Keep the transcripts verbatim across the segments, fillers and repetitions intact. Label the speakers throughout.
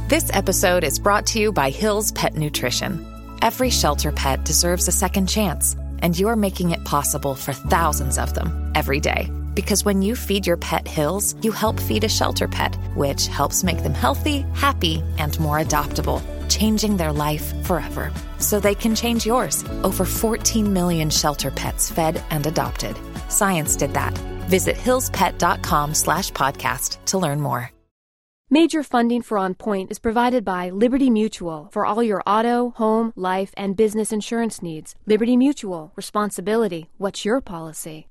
Speaker 1: This episode is brought to you by Hill's Pet Nutrition. Every shelter pet deserves a second chance, and you're making it possible for thousands of them every day. Because when you feed your pet Hill's, you help feed a shelter pet, which helps make them healthy, happy, and more adoptable, changing their life forever. So they can change yours. Over fourteen million shelter pets fed and adopted. Science did that. Visit hillspet.com slash podcast to learn more.
Speaker 2: Major funding for On Point is provided by Liberty Mutual for all your auto, home, life, and business insurance needs. Liberty Mutual. Responsibility. What's your policy?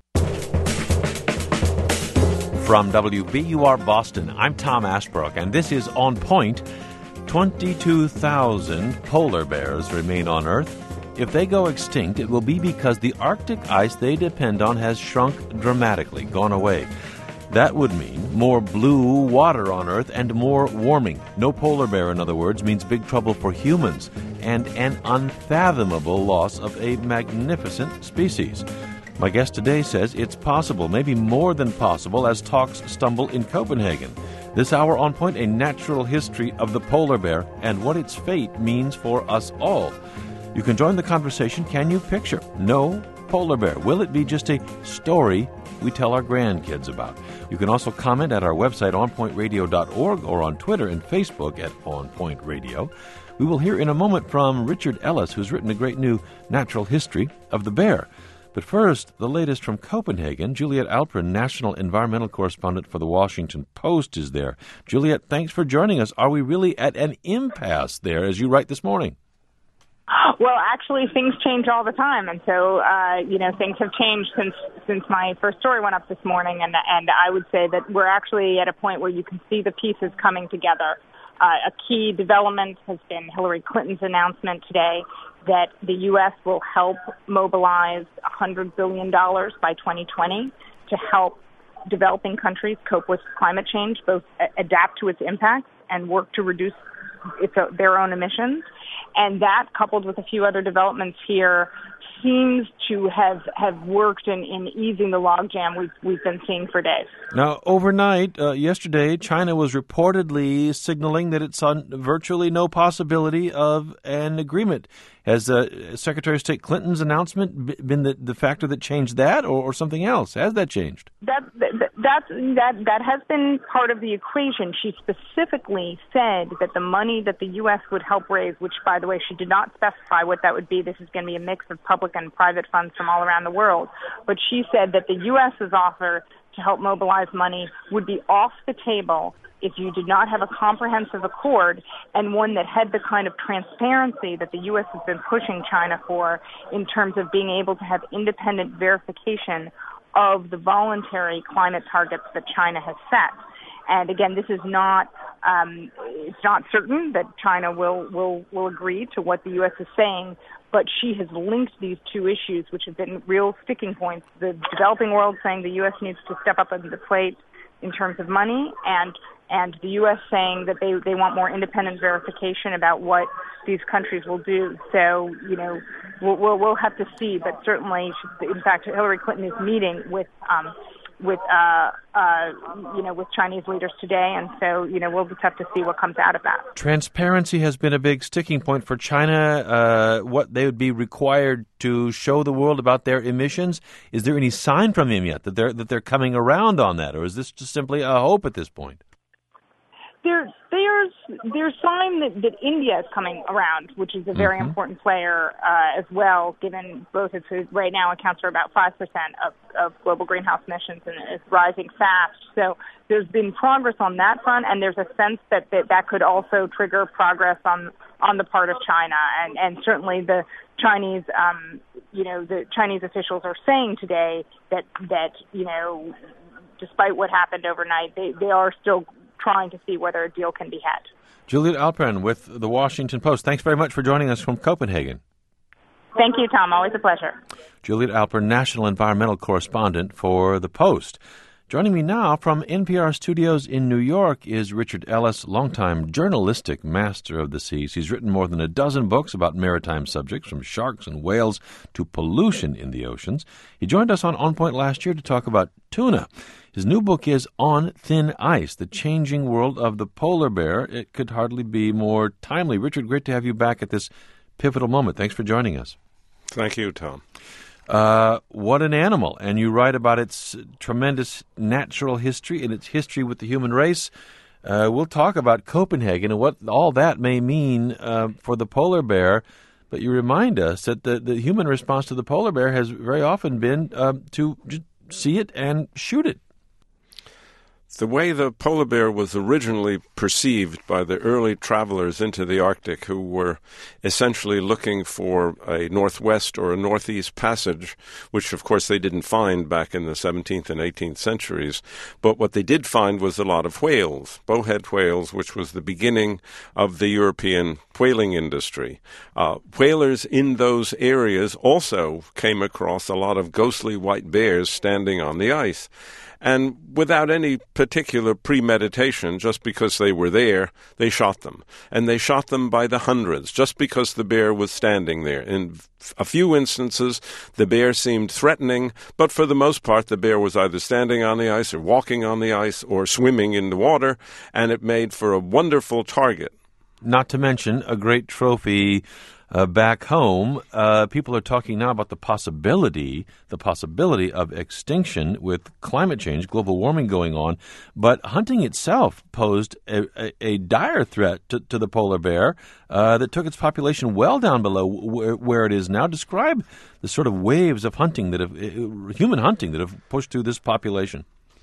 Speaker 3: From W B U R Boston, I'm Tom Ashbrook, and this is On Point. twenty-two thousand polar bears remain on Earth. If they go extinct, it will be because the Arctic ice they depend on has shrunk dramatically, gone away. That would mean more blue water on Earth and more warming. No polar bear, in other words, means big trouble for humans and an unfathomable loss of a magnificent species. My guest today says it's possible, maybe more than possible, as talks stumble in Copenhagen. This hour On Point, a natural history of the polar bear and what its fate means for us all. You can join the conversation. Can you picture no polar bear? Will it be just a story we tell our grandkids about? You can also comment at our website, on point radio dot org, or on Twitter and Facebook at On Point Radio. We will hear in a moment from Richard Ellis, who's written a great new natural history of the bear. But first, the latest from Copenhagen. Juliet Alpern, national environmental correspondent for the Washington Post, is there. Juliet, thanks for joining us. Are we really at an impasse there, as you write this morning?
Speaker 4: Well, actually, things change all the time, and so uh, you know things have changed since since my first story went up this morning, and and I would say that we're actually at a point where you can see the pieces coming together. Uh, a key development has been Hillary Clinton's announcement today that the U S will help mobilize one hundred billion dollars by twenty twenty to help developing countries cope with climate change, both adapt to its impacts and work to reduce its, uh, their own emissions. And that, coupled with a few other developments here, seems to have, have worked in, in easing the logjam we've, we've been seeing for days.
Speaker 3: Now, overnight, uh, yesterday, China was reportedly signaling that it's on virtually no possibility of an agreement. Has uh, Secretary of State Clinton's announcement been the, the factor that changed that, or, or something else? Has that changed?
Speaker 4: That, that, that, that, that has been part of the equation. She specifically said that the money that the U S would help raise, which, by the way, she did not specify what that would be. This is going to be a mix of public and private funds from all around the world. But she said that the U S's offer to help mobilize money would be off the table if you did not have a comprehensive accord and one that had the kind of transparency that the U S has been pushing China for in terms of being able to have independent verification of the voluntary climate targets that China has set. And again, this is not, um, it's not certain that China will, will, will agree to what the U S is saying, but she has linked these two issues, which have been real sticking points. The developing world saying the U S needs to step up into the plate in terms of money, and and the U S saying that they, they want more independent verification about what these countries will do. So, you know, we'll, we'll, we'll have to see, but certainly, in fact, Hillary Clinton is meeting with, um, with uh, uh, you know, with Chinese leaders today, and so, you know, we'll just have to see what comes out of that.
Speaker 3: Transparency has been a big sticking point for China, uh, what they would be required to show the world about their emissions. Is there any sign from them yet that they're, that they're coming around on that, or is this just simply a hope at this point?
Speaker 4: There, there's there's sign that, that India is coming around, which is a very mm-hmm. important player uh, as well, given both its right now accounts for about five percent of, of global greenhouse emissions and is rising fast. So there's been progress on that front, and there's a sense that that, that could also trigger progress on on the part of China, and, and certainly the Chinese, um, you know, the Chinese officials are saying today that that you know, despite what happened overnight, they, they are still trying to see whether a deal can be had.
Speaker 3: Juliet Alpern with the Washington Post. Thanks very much for joining us from Copenhagen.
Speaker 4: Thank you, Tom. Always a pleasure.
Speaker 3: Juliet Alpern, national environmental correspondent for the Post. Joining me now from N P R studios in New York is Richard Ellis, longtime journalistic master of the seas. He's written more than a dozen books about maritime subjects, from sharks and whales to pollution in the oceans. He joined us on On Point last year to talk about tuna. His new book is On Thin Ice, The Changing World of the Polar Bear. It could hardly be more timely. Richard, great to have you back at this pivotal moment. Thanks for joining us.
Speaker 5: Thank you, Tom.
Speaker 3: Uh, what an animal. And you write about its tremendous natural history and its history with the human race. Uh, we'll talk about Copenhagen and what all that may mean uh, for the polar bear. But you remind us that the, the human response to the polar bear has very often been uh, to just see it and shoot it.
Speaker 5: The way the polar bear was originally perceived by the early travelers into the Arctic, who were essentially looking for a northwest or a northeast passage, which of course they didn't find back in the seventeenth and eighteenth centuries. But what they did find was a lot of whales, bowhead whales, which was the beginning of the European whaling industry. Uh, whalers in those areas also came across a lot of ghostly white bears standing on the ice. And without any particular premeditation, just because they were there, they shot them. And they shot them by the hundreds, just because the bear was standing there. In a few instances, the bear seemed threatening, but for the most part, the bear was either standing on the ice or walking on the ice or swimming in the water, and it made for a wonderful target.
Speaker 3: Not to mention a great trophy Uh, back home. Uh, people are talking now about the possibility, the possibility of extinction with climate change, global warming going on. But hunting itself posed a, a, a dire threat to, to the polar bear uh, that took its population well down below where, where it is now. Describe the sort of waves of hunting that have, uh, human hunting that have pushed through this population.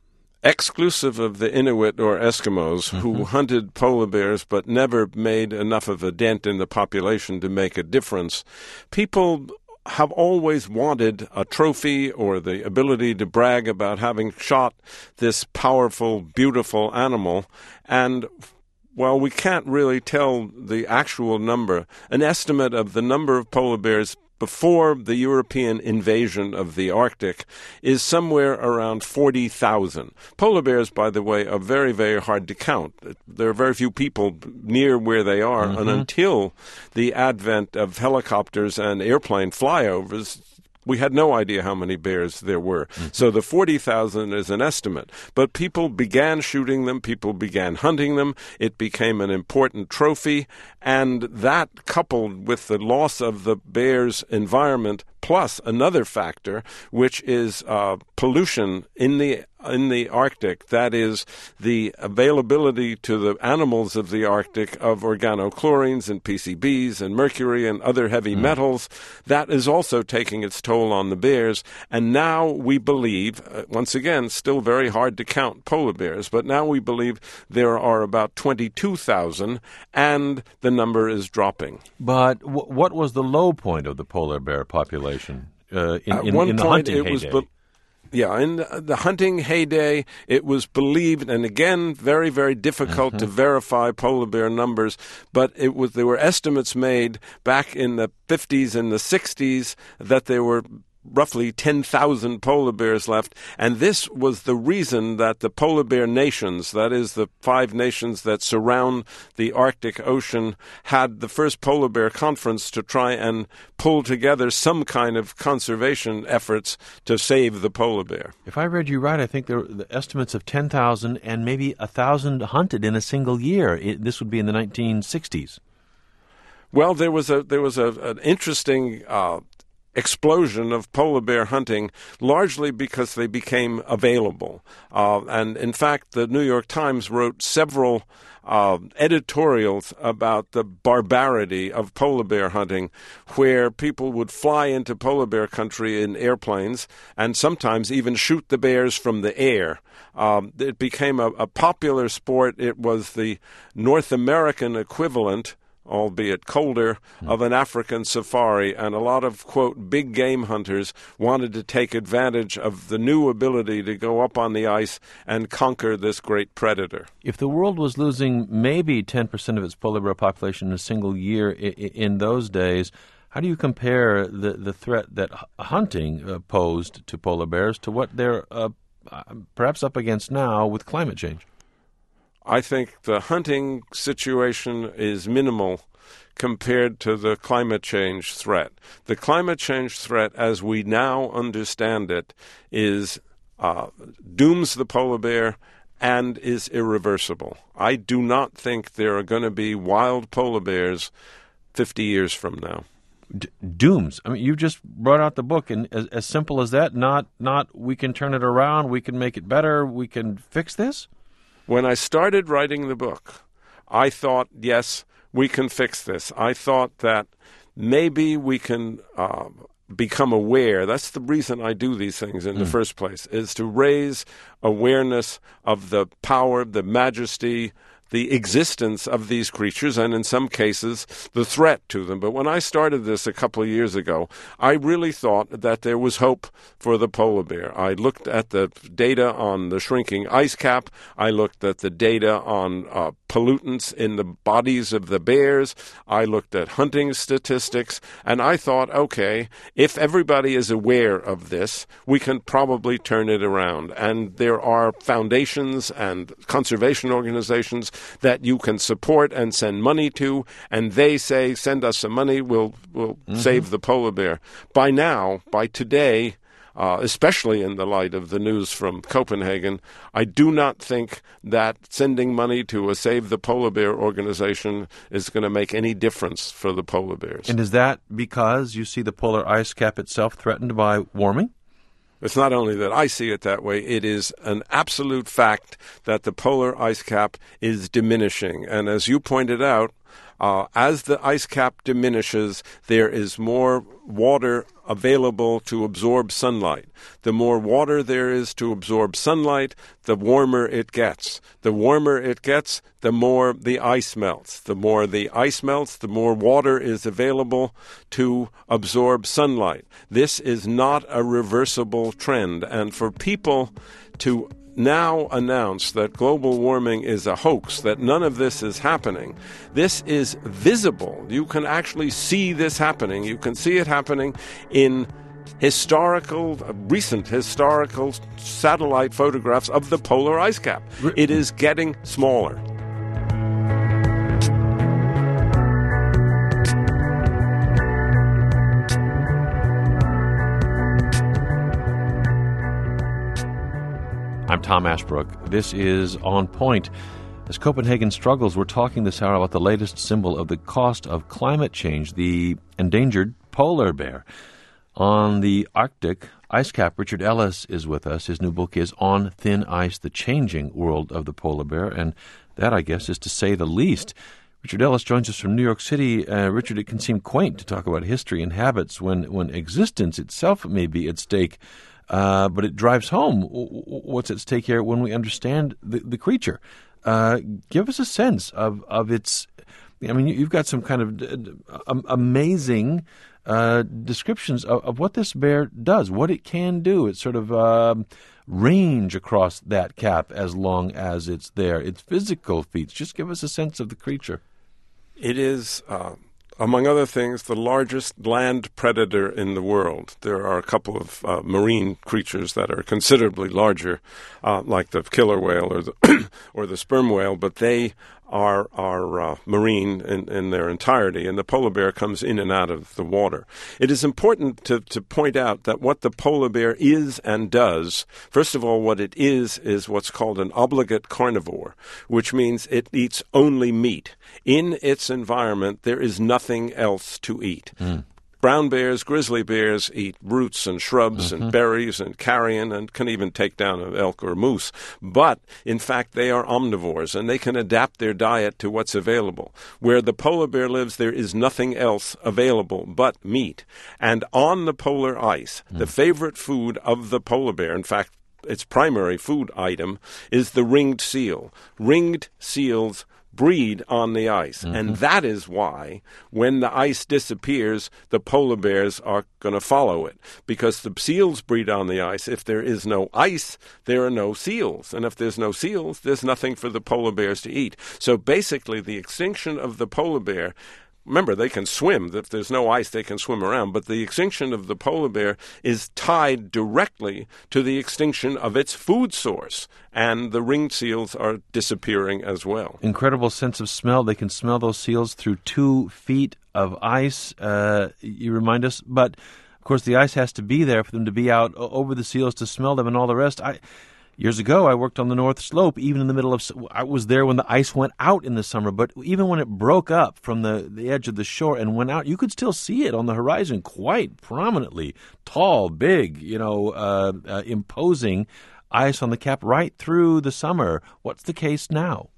Speaker 5: Exclusive of the Inuit or Eskimos, mm-hmm. who hunted polar bears but never made enough of a dent in the population to make a difference, people have always wanted a trophy or the ability to brag about having shot this powerful, beautiful animal. And while we can't really tell the actual number, an estimate of the number of polar bears before the European invasion of the Arctic is somewhere around forty thousand. Polar bears, by the way, are very, very hard to count. There are very few people near where they are, mm-hmm. and until the advent of helicopters and airplane flyovers, we had no idea how many bears there were. Mm-hmm. So the forty thousand is an estimate. But people began shooting them. People began hunting them. It became an important trophy. And that, coupled with the loss of the bear's environment, plus another factor, which is uh, pollution in the in the Arctic, that is the availability to the animals of the Arctic of organochlorines and P C Bs and mercury and other heavy mm. metals, that is also taking its toll on the bears. And now we believe, uh, once again, still very hard to count polar bears, but now we believe there are about twenty-two thousand, and the number is dropping.
Speaker 3: But w- what was the low point of the polar bear population uh, in, in,
Speaker 5: At one
Speaker 3: in the
Speaker 5: point
Speaker 3: hunting
Speaker 5: it was
Speaker 3: heyday?
Speaker 5: Be- Yeah, in the hunting heyday, it was believed, and again, very, very difficult mm-hmm. to verify polar bear numbers, but it was there were estimates made back in the fifties and the sixties that there were roughly ten thousand polar bears left, and this was the reason that the polar bear nations, that is the five nations that surround the Arctic Ocean, had the first polar bear conference to try and pull together some kind of conservation efforts to save the polar bear.
Speaker 3: If I read you right, I think there were the estimates of ten thousand and maybe one thousand hunted in a single year. It, this would be in the nineteen sixties.
Speaker 5: Well, there was a there was a, an interesting uh, explosion of polar bear hunting, largely because they became available. Uh, and in fact, the New York Times wrote several uh, editorials about the barbarity of polar bear hunting, where people would fly into polar bear country in airplanes and sometimes even shoot the bears from the air. Um, it became a, a popular sport. It was the North American equivalent, albeit colder, of an African safari, and a lot of, quote, big game hunters wanted to take advantage of the new ability to go up on the ice and conquer this great predator.
Speaker 3: If the world was losing maybe ten percent of its polar bear population in a single year in, in those days, how do you compare the, the threat that hunting uh, posed to polar bears to what they're uh, perhaps up against now with climate change?
Speaker 5: I think the hunting situation is minimal compared to the climate change threat. The climate change threat, as we now understand it, is uh, dooms the polar bear and is irreversible. I do not think there are going to be wild polar bears fifty years from now.
Speaker 3: D- dooms. I mean, you just brought out the book, and as, as simple as that, not, not we can turn it around, we can make it better, we can fix this?
Speaker 5: When I started writing the book, I thought, yes, we can fix this. I thought that maybe we can uh, become aware. That's the reason I do these things in mm. the first place, is to raise awareness of the power, the majesty, the existence of these creatures, and in some cases, the threat to them. But when I started this a couple of years ago, I really thought that there was hope for the polar bear. I looked at the data on the shrinking ice cap. I looked at the data on uh, pollutants in the bodies of the bears. I looked at hunting statistics, and I thought, okay, if everybody is aware of this, we can probably turn it around. And there are foundations and conservation organizations that you can support and send money to, and they say, send us some money, we'll, we'll mm-hmm. save the polar bear. By now, by today, uh, especially in the light of the news from Copenhagen, I do not think that sending money to a Save the Polar Bear organization is going to make any difference for the polar bears.
Speaker 3: And is that because you see the polar ice cap itself threatened by warming?
Speaker 5: It's not only that I see it that way, it is an absolute fact that the polar ice cap is diminishing. And as you pointed out, uh, as the ice cap diminishes, there is more water available to absorb sunlight. The more water there is to absorb sunlight, the warmer it gets. The warmer it gets, the more the ice melts. The more the ice melts, the more water is available to absorb sunlight. This is not a reversible trend. And for people to now announce that global warming is a hoax, that none of this is happening, this is visible. You can actually see this happening. You can see it happening in historical, recent historical satellite photographs of the polar ice cap. It is getting smaller.
Speaker 3: I'm Tom Ashbrook. This is On Point. As Copenhagen struggles, we're talking this hour about the latest symbol of the cost of climate change, the endangered polar bear. On the Arctic ice cap, Richard Ellis is with us. His new book is On Thin Ice, The Changing World of the Polar Bear, and that, I guess, is to say the least. Richard Ellis joins us from New York City. Uh, Richard, it can seem quaint to talk about history and habits when, when existence itself may be at stake. Uh, but it drives home what's at stake here when we understand the, the creature. Uh, give us a sense of, of its, I mean, you've got some kind of uh, amazing uh, descriptions of, of what this bear does, what it can do. It's sort of um, range across that cap as long as it's there. Its physical feats. Just give us a sense of the creature.
Speaker 5: It is... Uh... among other things, the largest land predator in the world. There are a couple of uh, marine creatures that are considerably larger, uh, like the killer whale or the or the sperm whale, but they are are uh, marine in, in their entirety, and the polar bear comes in and out of the water. It is important to, to point out that what the polar bear is and does, first of all, what it is is what's called an obligate carnivore, which means it eats only meat. In its environment, there is nothing else to eat. Mm. Brown bears, grizzly bears eat roots and shrubs mm-hmm. and berries and carrion and can even take down an elk or moose. But, in fact, they are omnivores, and they can adapt their diet to what's available. Where the polar bear lives, there is nothing else available but meat. And on the polar ice, mm. the favorite food of the polar bear, in fact, its primary food item, is the ringed seal. Ringed seals breed on the ice. Mm-hmm. And that is why, when the ice disappears, the polar bears are going to follow it. Because the seals breed on the ice. If there is no ice, there are no seals. And if there's no seals, there's nothing for the polar bears to eat. So basically, the extinction of the polar bear, remember, they can swim. If there's no ice, they can swim around. But the extinction of the polar bear is tied directly to the extinction of its food source. And the ringed seals are disappearing as well.
Speaker 3: Incredible sense of smell. They can smell those seals through two feet of ice, uh, you remind us. But, of course, the ice has to be there for them to be out o- over the seals to smell them and all the rest. I Years ago, I worked on the North Slope, even in the middle of, I was there when the ice went out in the summer, but even when it broke up from the, the edge of the shore and went out, you could still see it on the horizon quite prominently. Tall, big, you know, uh, uh, imposing ice on the cap right through the summer. What's the case now?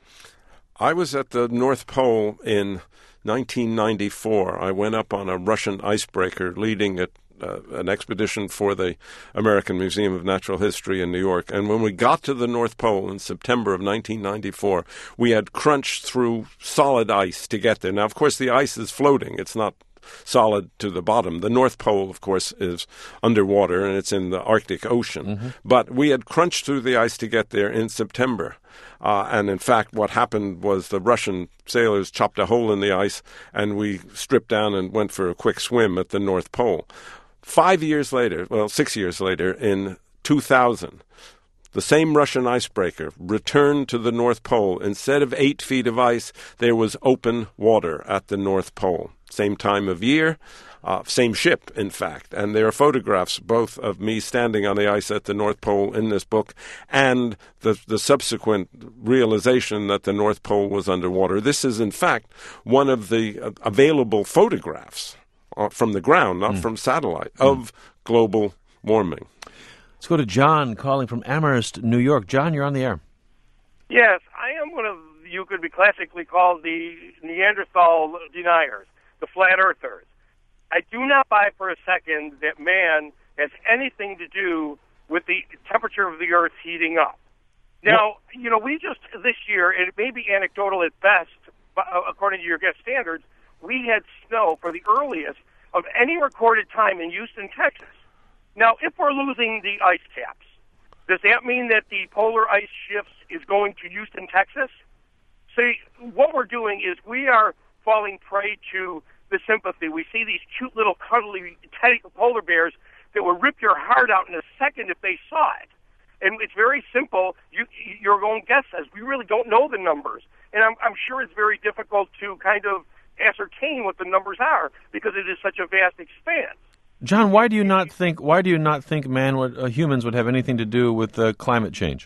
Speaker 5: I was at the North Pole in nineteen ninety-four. I went up on a Russian icebreaker leading it. Uh, an expedition for the American Museum of Natural History in New York. And when we got to the North Pole in September of nineteen ninety-four, we had crunched through solid ice to get there. Now, of course, the ice is floating. It's not solid to the bottom. The North Pole, of course, is underwater, and it's in the Arctic Ocean. Mm-hmm. But we had crunched through the ice to get there in September. Uh, and in fact, what happened was the Russian sailors chopped a hole in the ice, and we stripped down and went for a quick swim at the North Pole. Five years later, well, six years later, in two thousand, the same Russian icebreaker returned to the North Pole. Instead of eight feet of ice, there was open water at the North Pole. Same time of year, uh, same ship, in fact. And there are photographs both of me standing on the ice at the North Pole in this book and the, the subsequent realization that the North Pole was underwater. This is, in fact, one of the uh, available photographs from the ground, not mm. from satellite, mm. of global warming.
Speaker 3: Let's go to John calling from Amherst, New York. John, you're on the air.
Speaker 6: Yes, I am one of, you could be classically called the Neanderthal deniers, the flat earthers. I do not buy for a second that man has anything to do with the temperature of the earth heating up. Now, you know, we just, this year, it may be anecdotal at best, but according to your guest standards, we had snow for the earliest of any recorded time in Houston, Texas. Now, if we're losing the ice caps, does that mean that the polar ice shifts is going to Houston, Texas? See, what we're doing is we are falling prey to the sympathy. We see these cute little cuddly teddy polar bears that will rip your heart out in a second if they saw it. And it's very simple. You, your own guess says we really don't know the numbers. And I'm, I'm sure it's very difficult to kind of ascertain what the numbers are because it is such a vast expanse.
Speaker 3: John, why do you not think why do you not think man would, uh, humans would have anything to do with uh, climate change?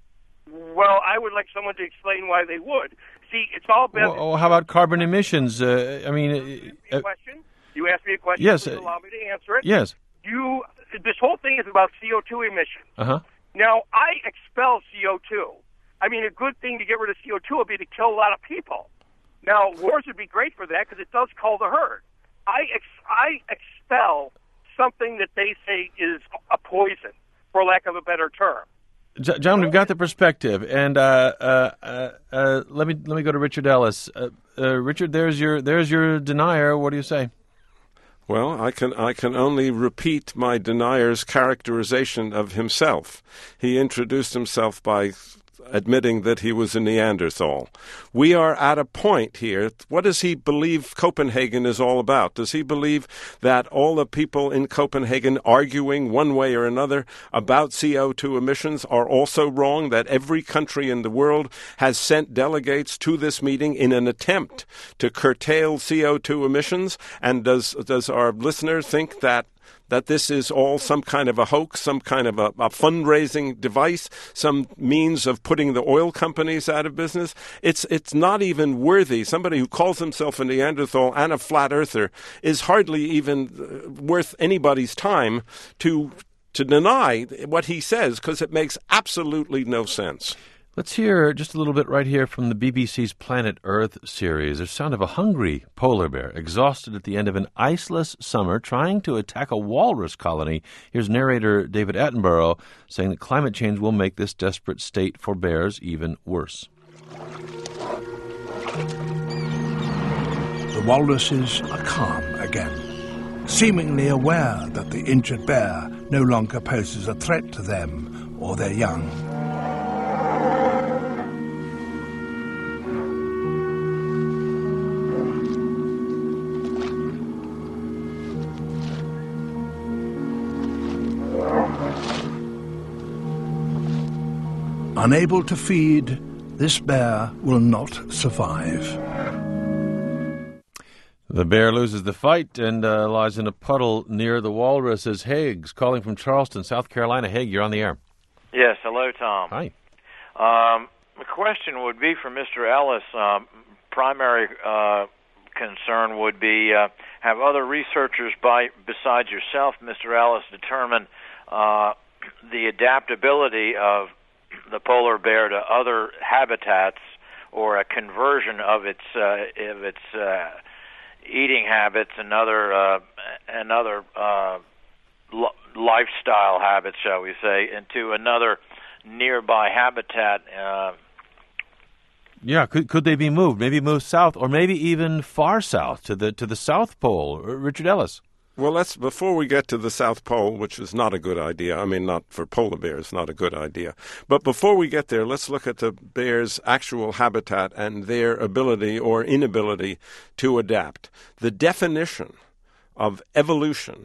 Speaker 6: Well, I would like someone to explain why they would. See, it's all been.
Speaker 3: Well, how about carbon emissions? Uh, I mean,
Speaker 6: you asked me a question. You asked me a question.
Speaker 3: Yes.
Speaker 6: Please allow me to answer it.
Speaker 3: Yes.
Speaker 6: You. This whole thing is about C O two emissions.
Speaker 3: Uh huh.
Speaker 6: Now, I expel C O two. I mean, a good thing to get rid of C O two would be to kill a lot of people. Now, wars would be great for that because it does cull the herd. I ex- I expel something that they say is a poison, for lack of a better term.
Speaker 3: J- John, we've got the perspective, and uh, uh, uh, uh, let me let me go to Richard Ellis. Uh, uh, Richard, there's your there's your denier. What do you say?
Speaker 5: Well, I can I can only repeat my denier's characterization of himself. He introduced himself by admitting that he was a Neanderthal. We are at a point here. What does he believe Copenhagen is all about? Does he believe that all the people in Copenhagen arguing one way or another about C O two emissions are also wrong, that every country in the world has sent delegates to this meeting in an attempt to curtail C O two emissions? And does does our listener think that that this is all some kind of a hoax, some kind of a, a fundraising device, some means of putting the oil companies out of business? It's it's not even worthy. Somebody who calls himself a Neanderthal and a flat earther is hardly even worth anybody's time to to deny what he says, because it makes absolutely no sense.
Speaker 3: Let's hear just a little bit right here from the B B C's Planet Earth series. The sound of a hungry polar bear, exhausted at the end of an iceless summer, trying to attack a walrus colony. Here's narrator David Attenborough saying that climate change will make this desperate state for bears even worse.
Speaker 7: The walruses are calm again, seemingly aware that the injured bear no longer poses a threat to them or their young. Unable to feed, this bear will not survive.
Speaker 3: The bear loses the fight and uh, lies in a puddle near the walrus, as Haig's calling from Charleston, South Carolina. Haig, you're on the air.
Speaker 8: Yes, hello, Tom.
Speaker 3: Hi.
Speaker 8: Um, the question would be for Mister Ellis. Um, primary uh, concern would be, uh, have other researchers by, besides yourself, Mister Ellis, determined uh, the adaptability of the polar bear to other habitats, or a conversion of its uh, of its uh, eating habits and other uh, and other uh, l- lifestyle habits, shall we say, into another nearby habitat? Uh,
Speaker 3: yeah, could could they be moved? Maybe moved south, or maybe even far south to the to the South Pole. Richard Ellis.
Speaker 5: Well, let's before we get to the South Pole, which is not a good idea. I mean, not for polar bears, not a good idea. But before we get there, let's look at the bear's actual habitat and their ability or inability to adapt. The definition of evolution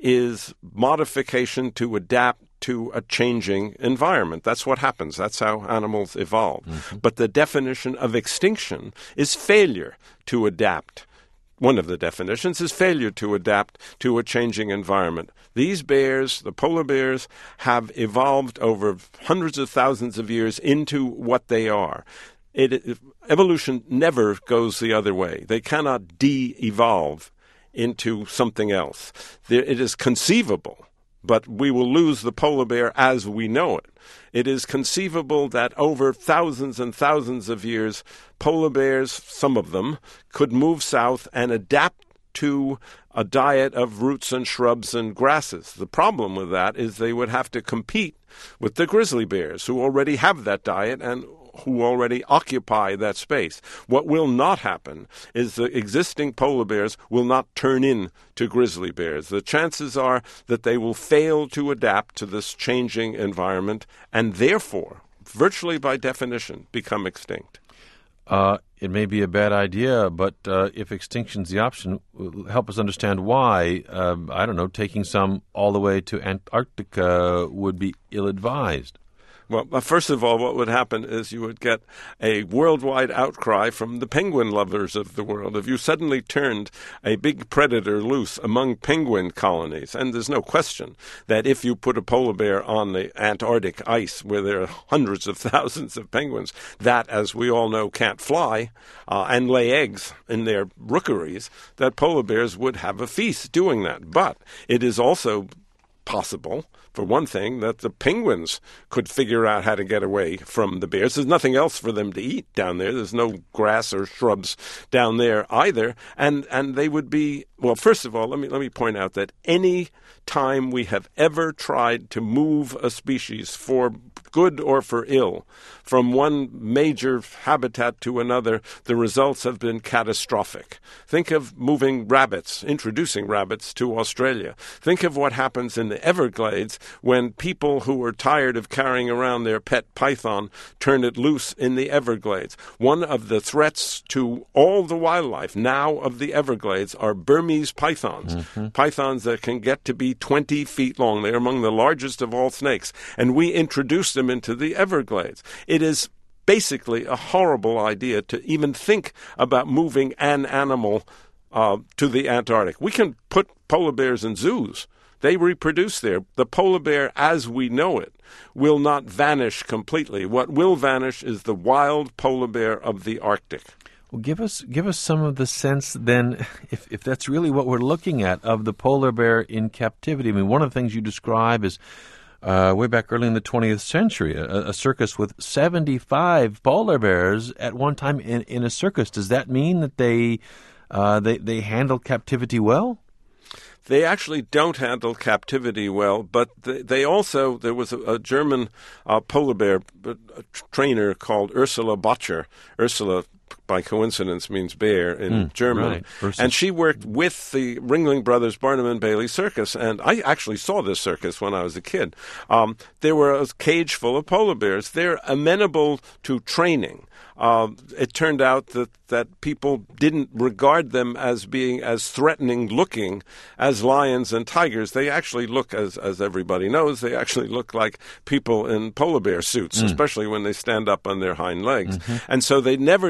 Speaker 5: is modification to adapt to a changing environment. That's what happens. That's how animals evolve. Mm-hmm. But the definition of extinction is failure to adapt. One of the definitions is failure to adapt to a changing environment. These bears, the polar bears, have evolved over hundreds of thousands of years into what they are. It, it, evolution never goes the other way. They cannot de-evolve into something else. There, it is conceivable, but we will lose the polar bear as we know it. It is conceivable that over thousands and thousands of years, polar bears, some of them, could move south and adapt to a diet of roots and shrubs and grasses. The problem with that is they would have to compete with the grizzly bears, who already have that diet and who already occupy that space. What will not happen is the existing polar bears will not turn into grizzly bears. The chances are that they will fail to adapt to this changing environment and therefore, virtually by definition, become extinct.
Speaker 3: Uh, it may be a bad idea, but uh, if extinction's the option, help us understand why, uh, I don't know, taking some all the way to Antarctica would be ill-advised.
Speaker 5: Well, first of all, what would happen is you would get a worldwide outcry from the penguin lovers of the world. If you suddenly turned a big predator loose among penguin colonies, and there's no question that if you put a polar bear on the Antarctic ice where there are hundreds of thousands of penguins that, as we all know, can't fly uh, and lay eggs in their rookeries, that polar bears would have a feast doing that. But it is also possible, for one thing, that the penguins could figure out how to get away from the bears. There's nothing else for them to eat down there. There's no grass or shrubs down there either. And and they would be, well, first of all, let me let me point out that any time we have ever tried to move a species for good or for ill from one major habitat to another, the results have been catastrophic. Think of moving rabbits, introducing rabbits to Australia. Think of what happens in the Everglades when people who are tired of carrying around their pet python turn it loose in the Everglades. One of the threats to all the wildlife now of the Everglades are Burmese pythons, mm-hmm. pythons that can get to be twenty feet long. They're among the largest of all snakes, and we introduced them into the Everglades. It is basically a horrible idea to even think about moving an animal uh, to the Antarctic. We can put polar bears in zoos. They reproduce there. The polar bear, as we know it, will not vanish completely. What will vanish is the wild polar bear of the Arctic.
Speaker 3: Well, give us give us some of the sense then, if if that's really what we're looking at, of the polar bear in captivity. I mean, one of the things you describe is uh, way back early in the twentieth century, a, a circus with seventy-five polar bears at one time in, in a circus. Does that mean that they uh, they they handled captivity well?
Speaker 5: They actually don't handle captivity well, but they, they also, there was a, a German uh, polar bear a trainer called Ursula Bottcher. Ursula, by coincidence, means bear in mm, German. Right. And she worked with the Ringling Brothers Barnum and Bailey Circus. And I actually saw this circus when I was a kid. Um, there were a cage full of polar bears. They're amenable to training. Uh, it turned out that, that people didn't regard them as being as threatening looking as lions and tigers. They actually look, as as everybody knows, they actually look like people in polar bear suits, mm. especially when they stand up on their hind legs. Mm-hmm. And so they never gave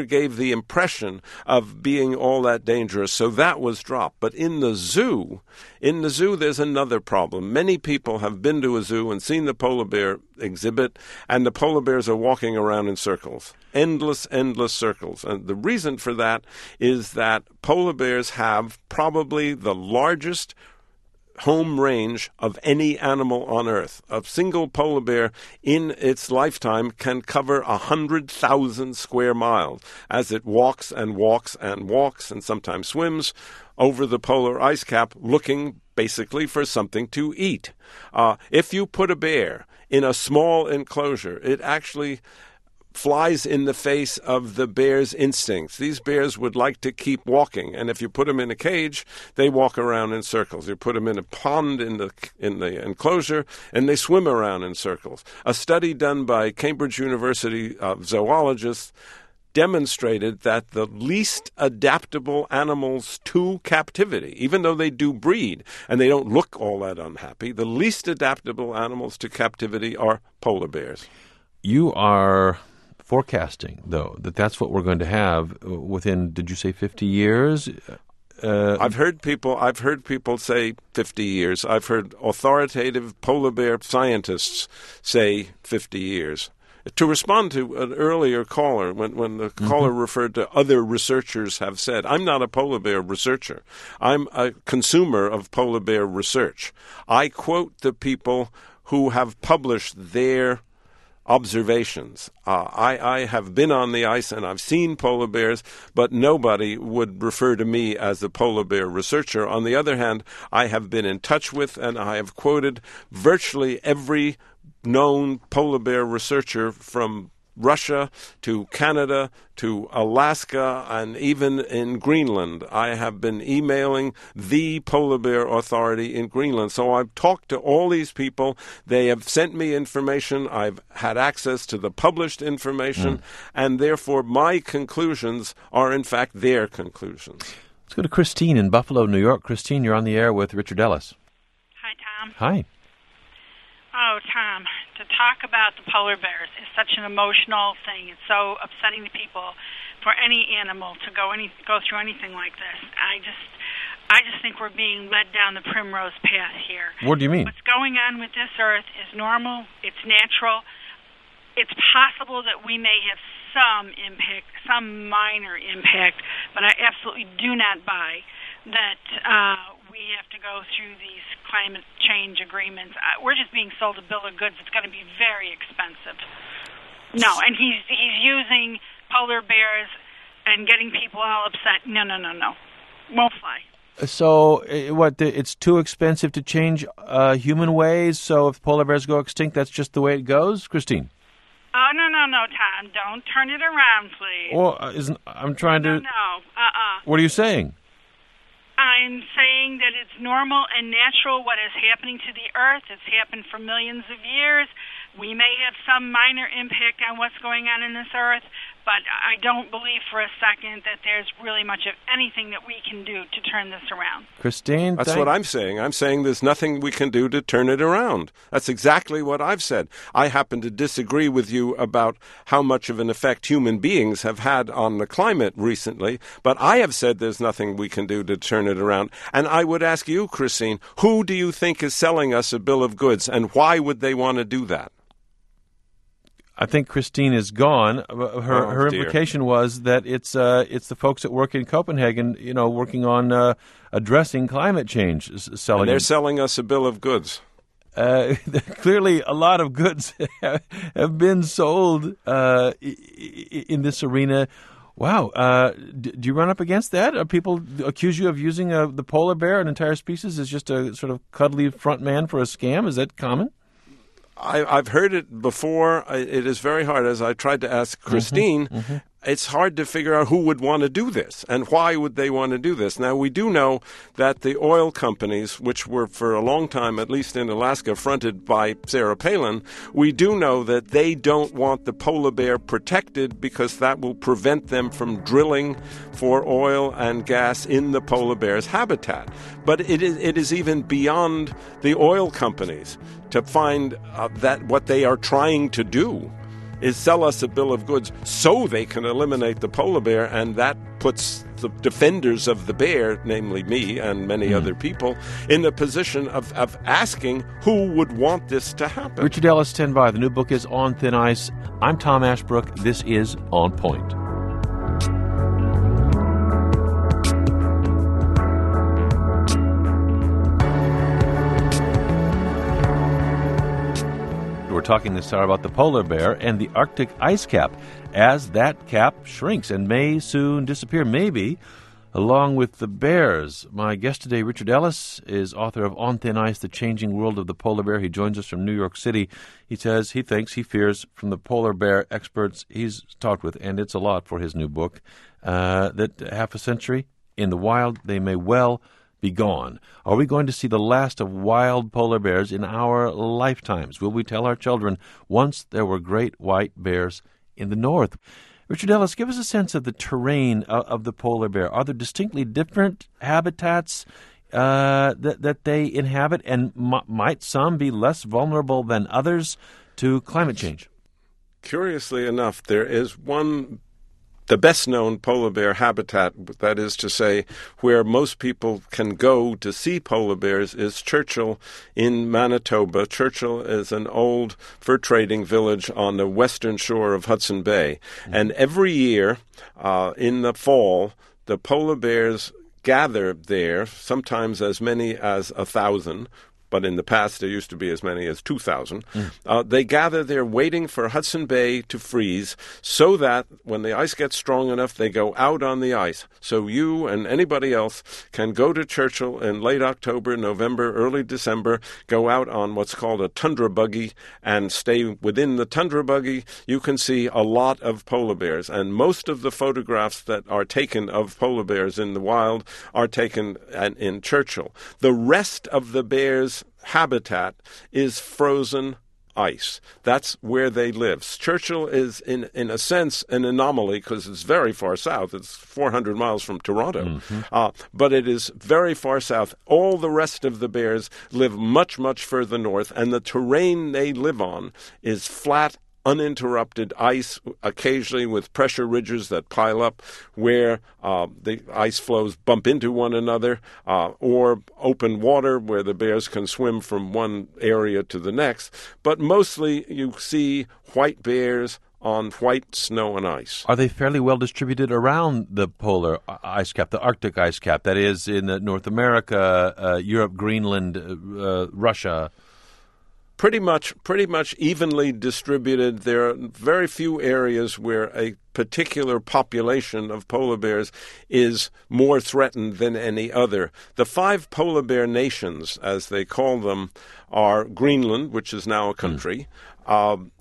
Speaker 5: the impression of being all that dangerous, so that was dropped. But in the zoo, in the zoo, there's another problem. Many people have been to a zoo and seen the polar bear exhibit, and the polar bears are walking around in circles. Endless, endless circles. And the reason for that is that polar bears have probably the largest home range of any animal on Earth. A single polar bear in its lifetime can cover one hundred thousand square miles as it walks and walks and walks and sometimes swims over the polar ice cap looking basically for something to eat. Uh, if you put a bear in a small enclosure, it actually flies in the face of the bear's instincts. These bears would like to keep walking, and if you put them in a cage, they walk around in circles. You put them in a pond in the in the enclosure, and they swim around in circles. A study done by Cambridge University uh, zoologists demonstrated that the least adaptable animals to captivity, even though they do breed and they don't look all that unhappy, the least adaptable animals to captivity are polar bears.
Speaker 3: You are forecasting, though, that that's what we're going to have within, did you say fifty years? Uh,
Speaker 5: I've heard people I've heard people say fifty years. I've heard authoritative polar bear scientists say fifty years. To respond to an earlier caller, when, when the mm-hmm. caller referred to other researchers have said, I'm not a polar bear researcher. I'm a consumer of polar bear research. I quote the people who have published their observations. Uh, I, I have been on the ice and I've seen polar bears, but nobody would refer to me as a polar bear researcher. On the other hand, I have been in touch with and I have quoted virtually every known polar bear researcher from Russia to Canada to Alaska and even in Greenland. I have been emailing the Polar Bear Authority in Greenland. So I've talked to all these people. They have sent me information. I've had access to the published information. Mm. And therefore, my conclusions are, in fact, their conclusions.
Speaker 3: Let's go to Christine in Buffalo, New York. Christine, you're on the air with Richard Ellis.
Speaker 9: Hi, Tom.
Speaker 3: Hi.
Speaker 9: Oh, Tom, to talk about the polar bears is such an emotional thing. It's so upsetting to people for any animal to go any go through anything like this. I just I just think we're being led down the primrose path here.
Speaker 3: What do you mean?
Speaker 9: What's going on with this earth is normal. It's natural. It's possible that we may have some impact, some minor impact, but I absolutely do not buy that uh, we have to go through these climate change agreements. Uh, we're just being sold a bill of goods. It's going to be very expensive. No, and he's he's using polar bears and getting people all upset. No, no, no, no. Won't fly.
Speaker 3: So, uh, what, the, it's too expensive to change uh, human ways, so if polar bears go extinct, that's just the way it goes? Christine?
Speaker 9: Oh, no, no, no, Tom. Don't turn it around, please.
Speaker 3: Well, uh, isn't, I'm trying to...
Speaker 9: No, no, uh-uh.
Speaker 3: What are you saying?
Speaker 9: I'm saying that it's normal and natural what is happening to the earth. It's happened for millions of years. We may have some minor impact on what's going on in this earth, but I don't believe for a second that there's really much of anything that we can do to turn this around.
Speaker 3: Christine?
Speaker 5: That's
Speaker 3: thank-
Speaker 5: what I'm saying. I'm saying there's nothing we can do to turn it around. That's exactly what I've said. I happen to disagree with you about how much of an effect human beings have had on the climate recently, but I have said there's nothing we can do to turn it around. And I would ask you, Christine, who do you think is selling us a bill of goods, and why would they want to do that?
Speaker 3: I think Christine is gone. Her
Speaker 5: oh,
Speaker 3: her
Speaker 5: dear.
Speaker 3: implication was that it's uh, it's the folks that work in Copenhagen, you know, working on uh, addressing climate change, selling.
Speaker 5: And they're selling us a bill of goods.
Speaker 3: Uh, clearly, a lot of goods have been sold uh, in this arena. Wow. Uh, do you run up against that? Are people accuse you of using uh, the polar bear, an entire species, as just a sort of cuddly front man for a scam? Is that common?
Speaker 5: I, I've heard it before. It is very hard. As I tried to ask Christine, mm-hmm, mm-hmm. it's hard to figure out who would want to do this and why would they want to do this. Now, we do know that the oil companies, which were for a long time, at least in Alaska, fronted by Sarah Palin, we do know that they don't want the polar bear protected because that will prevent them from drilling for oil and gas in the polar bear's habitat. But it is, it is even beyond the oil companies to find uh, that what they are trying to do is sell us a bill of goods so they can eliminate the polar bear, and that puts the defenders of the bear, namely me and many mm. other people, in the position of, of asking who would want this to happen.
Speaker 3: Richard Ellis, stand by. The new book is On Thin Ice. I'm Tom Ashbrook. This is On Point. We're talking this hour about the polar bear and the Arctic ice cap as that cap shrinks and may soon disappear, maybe along with the bears. My guest today, Richard Ellis, is author of On Thin Ice, The Changing World of the Polar Bear. He joins us from New York City. He says he thinks, he fears from the polar bear experts he's talked with, and it's a lot for his new book, uh, that half a century in the wild, they may well be gone. Are we going to see the last of wild polar bears in our lifetimes? Will we tell our children, once there were great white bears in the north? Richard Ellis, give us a sense of the terrain of, of the polar bear. Are there distinctly different habitats uh, that, that they inhabit, and m- might some be less vulnerable than others to climate change?
Speaker 5: Curiously enough, there is one the best-known polar bear habitat, that is to say, where most people can go to see polar bears, is Churchill in Manitoba. Churchill is an old fur-trading village on the western shore of Hudson Bay. Mm-hmm. And every year, uh, in the fall, the polar bears gather there, sometimes as many as a thousand, but in the past there used to be as many as two thousand. Mm. Uh, they gather there waiting for Hudson Bay to freeze so that when the ice gets strong enough, they go out on the ice. So you and anybody else can go to Churchill in late October, November, early December, go out on what's called a tundra buggy and stay within the tundra buggy. You can see a lot of polar bears, and most of the photographs that are taken of polar bears in the wild are taken in Churchill. The rest of the bears' habitat is frozen ice. That's where they live. Churchill is, in in a sense, an anomaly because it's very far south. It's four hundred miles from Toronto. Mm-hmm. Uh, but it is very far south. All the rest of the bears live much, much further north, and the terrain they live on is flat, uninterrupted ice, occasionally with pressure ridges that pile up where uh, the ice flows bump into one another, uh, or open water where the bears can swim from one area to the next. But mostly you see white bears on white snow and ice.
Speaker 3: Are they fairly well distributed around the polar ice cap, the Arctic ice cap, that is in North America, uh, Europe, Greenland, uh, Russia?
Speaker 5: Pretty much, pretty much evenly distributed. There are very few areas where a particular population of polar bears is more threatened than any other. The five polar bear nations, as they call them, are Greenland, which is now a country, mm. uh,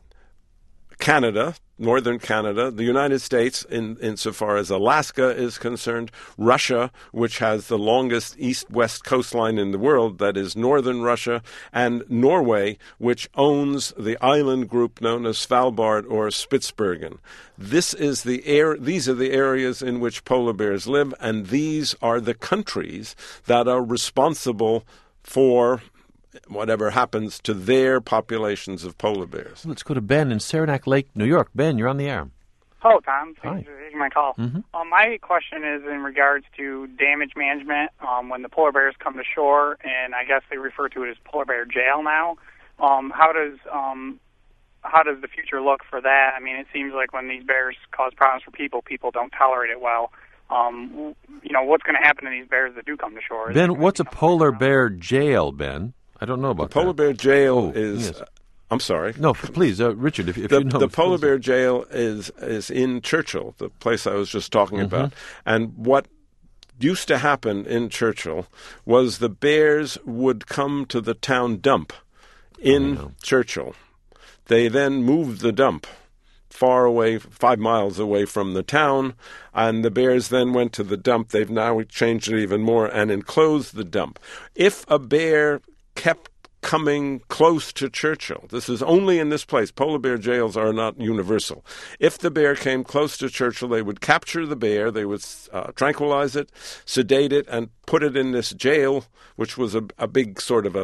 Speaker 5: Canada, northern Canada, the United States, in insofar as Alaska is concerned, Russia, which has the longest east-west coastline in the world, that is northern Russia, and Norway, which owns the island group known as Svalbard or Spitsbergen. This is the air, these are the areas in which polar bears live, and these are the countries that are responsible for whatever happens to their populations of polar bears.
Speaker 3: Let's go to Ben in Saranac Lake, New York. Ben, you're on the air.
Speaker 10: Hello, Tom.
Speaker 3: Hi.
Speaker 10: Thanks for taking my call.
Speaker 3: Mm-hmm.
Speaker 10: Um, my question is in regards to damage management. Um, when the polar bears come to shore, and I guess they refer to it as polar bear jail now, um, how does um, how does the future look for that? I mean, it seems like when these bears cause problems for people, people don't tolerate it well. Um, you know, what's going to happen to these bears that do come to shore? Is
Speaker 3: Ben, what's a polar bear jail, Ben? I don't know about
Speaker 5: the polar
Speaker 3: that.
Speaker 5: bear jail
Speaker 3: oh,
Speaker 5: is.
Speaker 3: Yes.
Speaker 5: Uh, I'm sorry.
Speaker 3: No, please, uh, Richard. If, if
Speaker 5: the,
Speaker 3: you know,
Speaker 5: the polar
Speaker 3: please.
Speaker 5: bear jail is is in Churchill, the place I was just talking
Speaker 3: mm-hmm.
Speaker 5: about. And what used to happen in Churchill was the bears would come to the town dump in
Speaker 3: oh,
Speaker 5: Churchill. They then moved the dump far away, five miles away from the town, and the bears then went to the dump. They've now changed it even more and enclosed the dump. If a bear kept coming close to Churchill, this is only in this place. Polar bear jails are not universal. If the bear came close to Churchill, they would capture the bear, they would uh, tranquilize it, sedate it, and put it in this jail, which was a, a big sort of a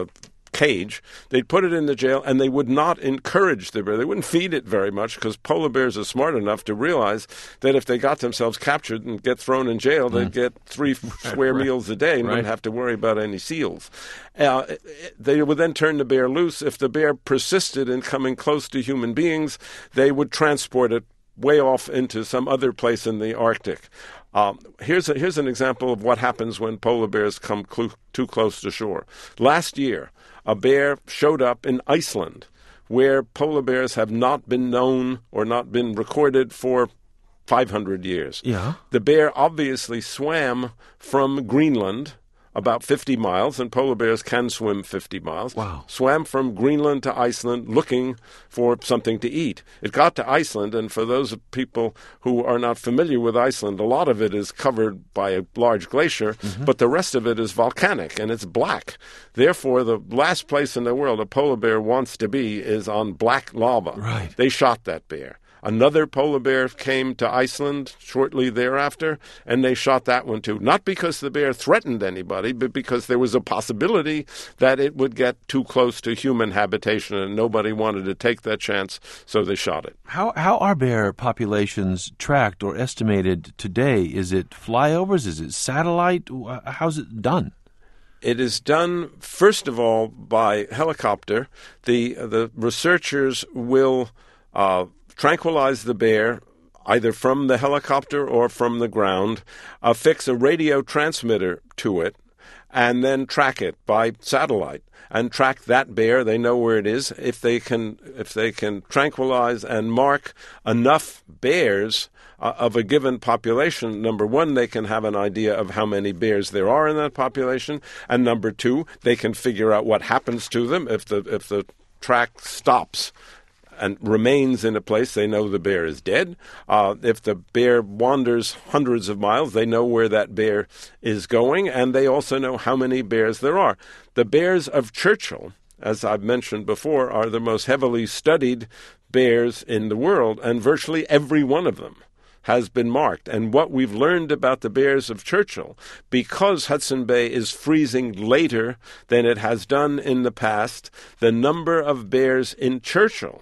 Speaker 5: cage. They'd put it in the jail, and they would not encourage the bear. They wouldn't feed it very much because polar bears are smart enough to realize that if they got themselves captured and get thrown in jail, mm. they'd get three square right. meals a day and right. wouldn't have to worry about any seals. Uh, they would then turn the bear loose. If the bear persisted in coming close to human beings, they would transport it way off into some other place in the Arctic. Um, here's a, here's an example of what happens when polar bears come cl- too close to shore. Last year, a bear showed up in Iceland, where polar bears have not been known or not been recorded for five hundred years.
Speaker 3: Yeah.
Speaker 5: The bear obviously swam from Greenland about fifty miles, and polar bears can swim fifty miles.
Speaker 3: Wow.
Speaker 5: Swam from Greenland to Iceland looking for something to eat. It got to Iceland, and for those people who are not familiar with Iceland, a lot of it is covered by a large glacier, mm-hmm. but the rest of it is volcanic, and it's black. Therefore, the last place in the world a polar bear wants to be is on black lava.
Speaker 3: Right.
Speaker 5: They shot that bear. Another polar bear came to Iceland shortly thereafter, and they shot that one too. Not because the bear threatened anybody, but because there was a possibility that it would get too close to human habitation, and nobody wanted to take that chance, so they shot it.
Speaker 3: How how are bear populations tracked or estimated today? Is it flyovers? Is it satellite? How's it done?
Speaker 5: It is done, first of all, by helicopter. The, the researchers will Uh, tranquilize the bear, either from the helicopter or from the ground, affix a radio transmitter to it, and then track it by satellite. And track that bear. They know where it is. If they can, if they can tranquilize and mark enough bears uh, of a given population, number one, they can have an idea of how many bears there are in that population, and number two, they can figure out what happens to them if the if the track stops and remains in a place. They know the bear is dead. Uh, if the bear wanders hundreds of miles, they know where that bear is going, and they also know how many bears there are. The bears of Churchill, as I've mentioned before, are the most heavily studied bears in the world, and virtually every one of them has been marked. And what we've learned about the bears of Churchill, because Hudson Bay is freezing later than it has done in the past, the number of bears in Churchill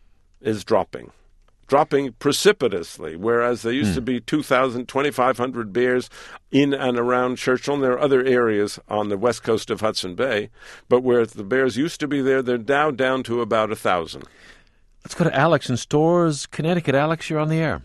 Speaker 5: is dropping, dropping precipitously, whereas there used mm. to be two thousand, twenty-five hundred bears in and around Churchill, and there are other areas on the west coast of Hudson Bay, but where the bears used to be there, they're now down to about one thousand.
Speaker 3: Let's go to Alex in Storrs, Connecticut. Alex, you're on the air.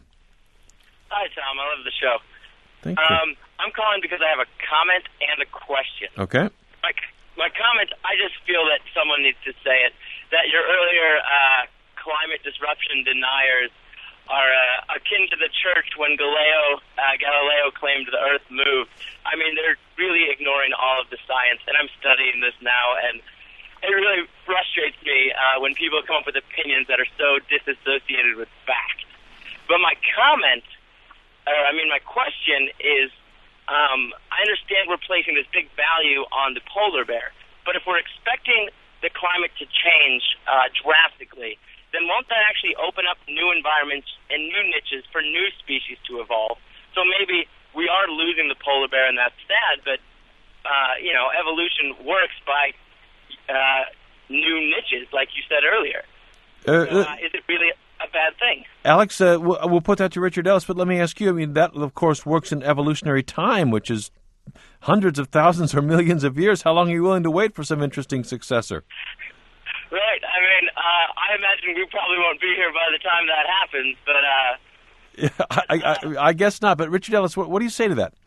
Speaker 11: Hi, Tom. I love the show.
Speaker 3: Thank
Speaker 11: um,
Speaker 3: you.
Speaker 11: I'm calling because I have a comment and a question.
Speaker 3: Okay.
Speaker 11: My, my comment, I just feel that someone needs to say it, that your earlier uh, climate disruption deniers are uh, akin to the church when Galileo, uh, Galileo claimed the Earth moved. I mean, they're really ignoring all of the science, and I'm studying this now, and it really frustrates me uh, when people come up with opinions that are so disassociated with fact. But my comment, or I mean, my question is, um, I understand we're placing this big value on the polar bear, but if we're expecting the climate to change uh, drastically, then won't that actually open up new environments and new niches for new species to evolve? So maybe we are losing the polar bear, and that's sad, but, uh, you know, evolution works by uh, new niches, like you said earlier. Uh, so, uh, is it really a bad thing?
Speaker 3: Alex, uh, we'll, we'll put that to Richard Ellis, but let me ask you, I mean, that, of course, works in evolutionary time, which is hundreds of thousands or millions of years. How long are you willing to wait for some interesting successor?
Speaker 11: Right. I mean, uh, I imagine we probably won't be here by the time that happens, but... Uh,
Speaker 3: yeah, I, I, I guess not. But Richard Ellis, what, what do you say to that?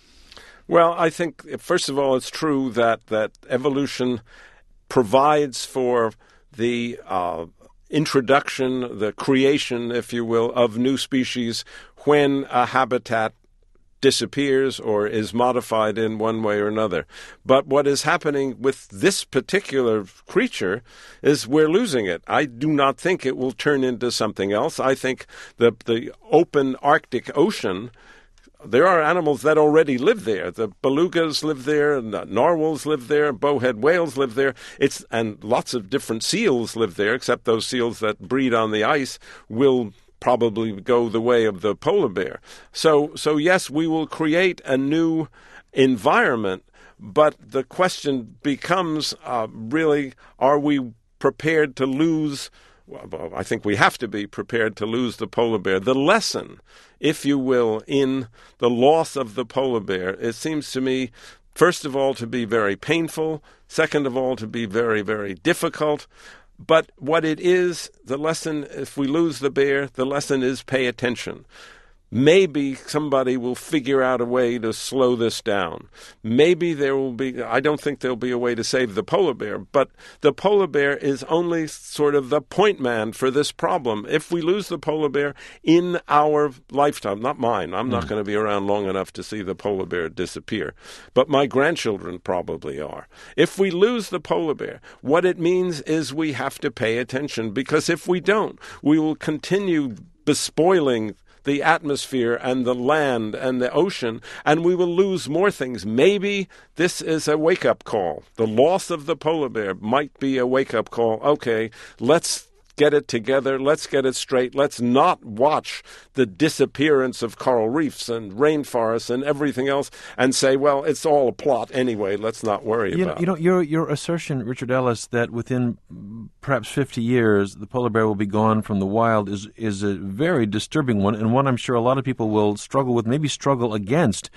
Speaker 5: Well, I think, first of all, it's true that, that evolution provides for the uh, introduction, the creation, if you will, of new species when a habitat disappears or is modified in one way or another. But what is happening with this particular creature is we're losing it. I do not think it will turn into something else. I think the the open Arctic Ocean, there are animals that already live there. The belugas live there, and the narwhals live there, bowhead whales live there. It's and lots of different seals live there, except those seals that breed on the ice will probably go the way of the polar bear. So, so yes, we will create a new environment, But the question becomes, uh, really, are we prepared to lose? Well, I think we have to be prepared to lose the polar bear. The lesson, if you will, in the loss of the polar bear, it seems to me, first of all, to be very painful, second of all, to be very, very difficult. But what it is, the lesson, if we lose the bear, the lesson is pay attention. Maybe somebody will figure out a way to slow this down. Maybe there will be, I don't think there'll be a way to save the polar bear, but the polar bear is only sort of the point man for this problem. If we lose the polar bear in our lifetime, not mine, I'm not mm. going to be around long enough to see the polar bear disappear, but my grandchildren probably are. If we lose the polar bear, what it means is we have to pay attention, because if we don't, we will continue bespoiling the atmosphere and the land and the ocean, and we will lose more things. Maybe this is a wake-up call. The loss of the polar bear might be a wake-up call. Okay, let's get it together. Let's get it straight. Let's not watch the disappearance of coral reefs and rainforests and everything else and say, well, it's all a plot anyway. Let's not worry
Speaker 3: you
Speaker 5: about
Speaker 3: know, you know,
Speaker 5: it.
Speaker 3: Your, your assertion, Richard Ellis, that within perhaps fifty years the polar bear will be gone from the wild is, is a very disturbing one, and one I'm sure a lot of people will struggle with, maybe struggle against.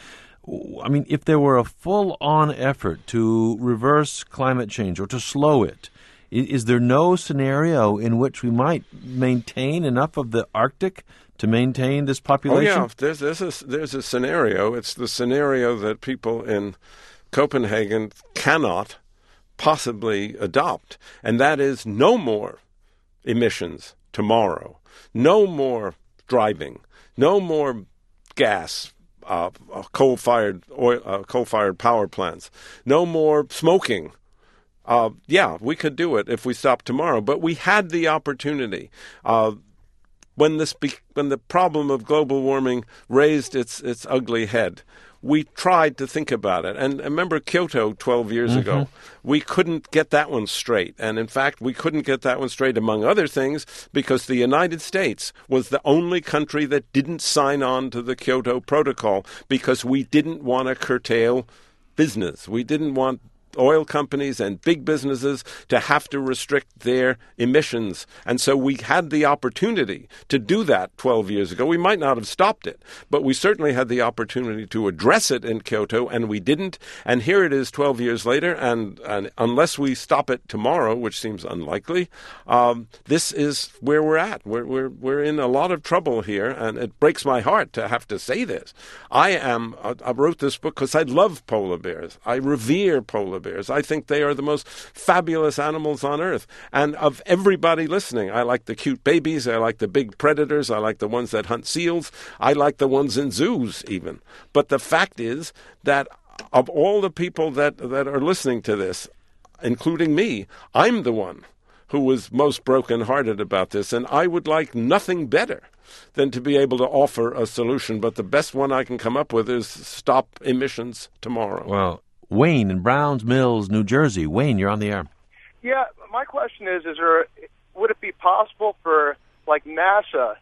Speaker 3: I mean, if there were a full-on effort to reverse climate change or to slow it, is there no scenario in which we might maintain enough of the Arctic to maintain this population?
Speaker 5: Oh, yeah. There's, there's, a, there's a scenario. It's the scenario that people in Copenhagen cannot possibly adopt, and that is no more emissions tomorrow, no more driving, no more gas, uh, coal-fired oil, uh, coal-fired power plants, no more smoking. Uh, yeah, we could do it if we stopped tomorrow, but we had the opportunity. Uh, when this be- when the problem of global warming raised its its ugly head, we tried to think about it. And remember Kyoto twelve years mm-hmm. ago? We couldn't get that one straight. And in fact, we couldn't get that one straight, among other things, because the United States was the only country that didn't sign on to the Kyoto Protocol because we didn't want to curtail business. We didn't want oil companies and big businesses to have to restrict their emissions. And so we had the opportunity to do that twelve years ago. We might not have stopped it, but we certainly had the opportunity to address it in Kyoto, and we didn't. And here it is twelve years later, and, and unless we stop it tomorrow, which seems unlikely, um, this is where we're at. We're, we're, we're in a lot of trouble here, and it breaks my heart to have to say this. I am, I wrote this book because I love polar bears. I revere polar bears. I think they are the most fabulous animals on Earth. And of everybody listening, I like the cute babies, I like the big predators, I like the ones that hunt seals, I like the ones in zoos even. But the fact is that of all the people that, that are listening to this, including me, I'm the one who was most brokenhearted about this, and I would like nothing better than to be able to offer a solution. But the best one I can come up with is stop emissions tomorrow.
Speaker 3: Well, Wayne in Browns Mills, New Jersey. Wayne, you're on the air.
Speaker 12: Yeah, my question is, is there, would it be possible for, like, NASA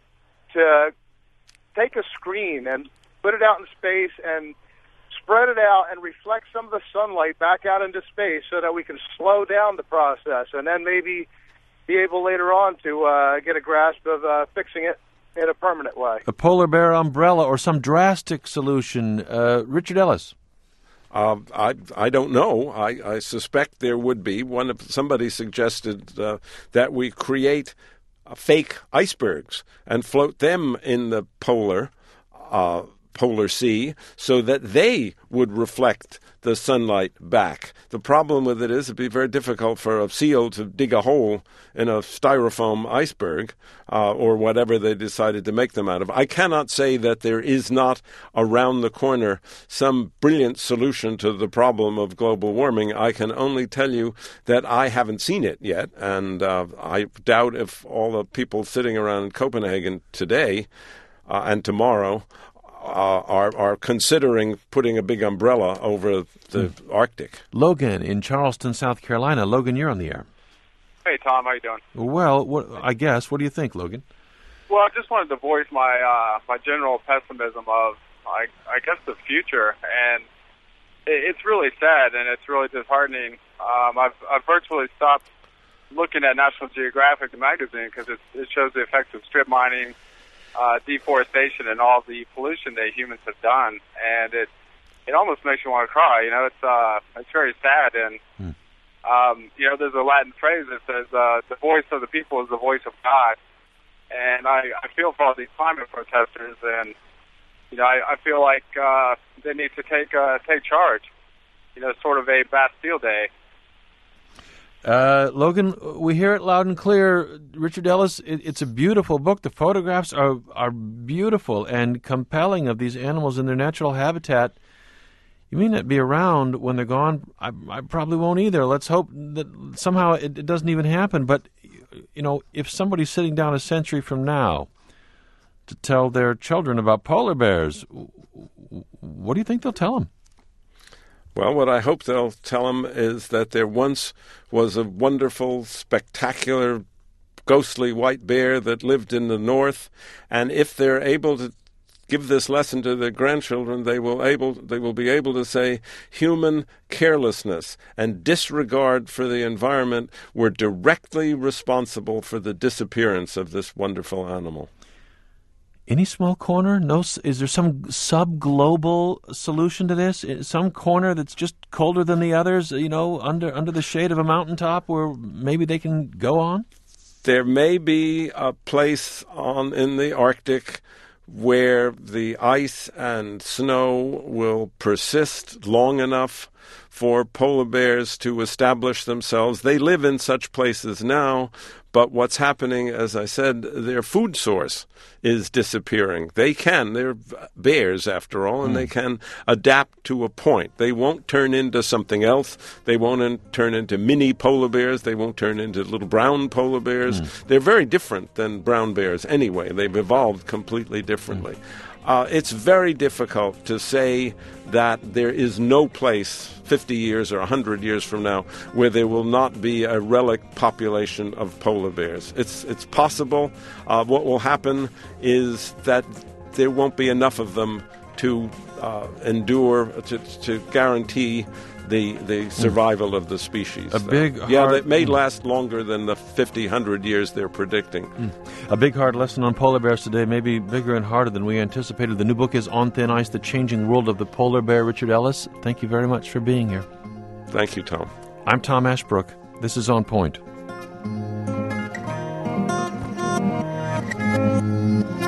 Speaker 12: to take a screen and put it out in space and spread it out and reflect some of the sunlight back out into space so that we can slow down the process and then maybe be able later on to uh, get a grasp of uh, fixing it in a permanent way?
Speaker 3: A polar bear umbrella or some drastic solution. Uh, Richard Ellis.
Speaker 5: Uh, I I don't know. I, I suspect there would be. One of somebody suggested uh, that we create uh, fake icebergs and float them in the polar uh, polar sea so that they would reflect the sunlight back. The problem with it is it'd be very difficult for a seal to dig a hole in a styrofoam iceberg uh, or whatever they decided to make them out of. I cannot say that there is not around the corner some brilliant solution to the problem of global warming. I can only tell you that I haven't seen it yet, and uh, I doubt if all the people sitting around in Copenhagen today uh, and tomorrow Uh, are are considering putting a big umbrella over the mm. Arctic.
Speaker 3: Logan in Charleston, South Carolina. Logan, you're on the air.
Speaker 13: Hey, Tom. How you doing?
Speaker 3: Well, what, I guess. What do you think, Logan?
Speaker 13: Well, I just wanted to voice my uh, my general pessimism of, I, I guess, the future. And it's really sad and it's really disheartening. Um, I've, I've virtually stopped looking at National Geographic, the magazine, because it, it shows the effects of strip mining, uh, deforestation, and all the pollution that humans have done. And it it almost makes you want to cry. You know, it's uh, it's very sad. And
Speaker 3: Hmm.
Speaker 13: um, you know, there's a Latin phrase that says, uh, "The voice of the people is the voice of God." And I, I feel for all these climate protesters, and you know, I, I feel like uh, they need to take uh, take charge. You know, sort of a Bastille Day.
Speaker 3: Uh, Logan, we hear it loud and clear. Richard Ellis, it, it's a beautiful book. The photographs are are beautiful and compelling of these animals in their natural habitat. You may not be around when they're gone. I, I probably won't either. Let's hope that somehow it, it doesn't even happen. But, you know, if somebody's sitting down a century from now to tell their children about polar bears, what do you think they'll tell them?
Speaker 5: Well, what I hope they'll tell them is that there once was a wonderful, spectacular, ghostly white bear that lived in the north, and if they're able to give this lesson to their grandchildren, they will able they will be able to say human carelessness and disregard for the environment were directly responsible for the disappearance of this wonderful animal.
Speaker 3: Any small corner? No. Is there some sub-global solution to this? Some corner that's just colder than the others? You know, under under the shade of a mountaintop where maybe they can go on.
Speaker 5: There may be a place on in the Arctic where the ice and snow will persist long enough for polar bears to establish themselves. They live in such places now, but what's happening, as I said, their food source is disappearing. They can, they're bears after all, and mm. they can adapt to a point. They won't turn into something else. They won't in, turn into mini polar bears. They won't turn into little brown polar bears. Mm. They're very different than brown bears anyway. They've evolved completely differently. Mm. Uh, it's very difficult to say that there is no place fifty years or one hundred years from now where there will not be a relic population of polar bears. It's it's possible. Uh, what will happen is that there won't be enough of them to uh, endure, to, to guarantee the the survival mm. of the species.
Speaker 3: A big
Speaker 5: uh, yeah,
Speaker 3: hard,
Speaker 5: they may
Speaker 3: mm.
Speaker 5: last longer than the fifty, one hundred years they're predicting.
Speaker 3: Mm. A big, hard lesson on polar bears today, maybe bigger and harder than we anticipated. The new book is On Thin Ice, The Changing World of the Polar Bear. Richard Ellis, thank you very much for being here.
Speaker 5: Thank you, Tom.
Speaker 3: I'm Tom Ashbrook. This is On Point.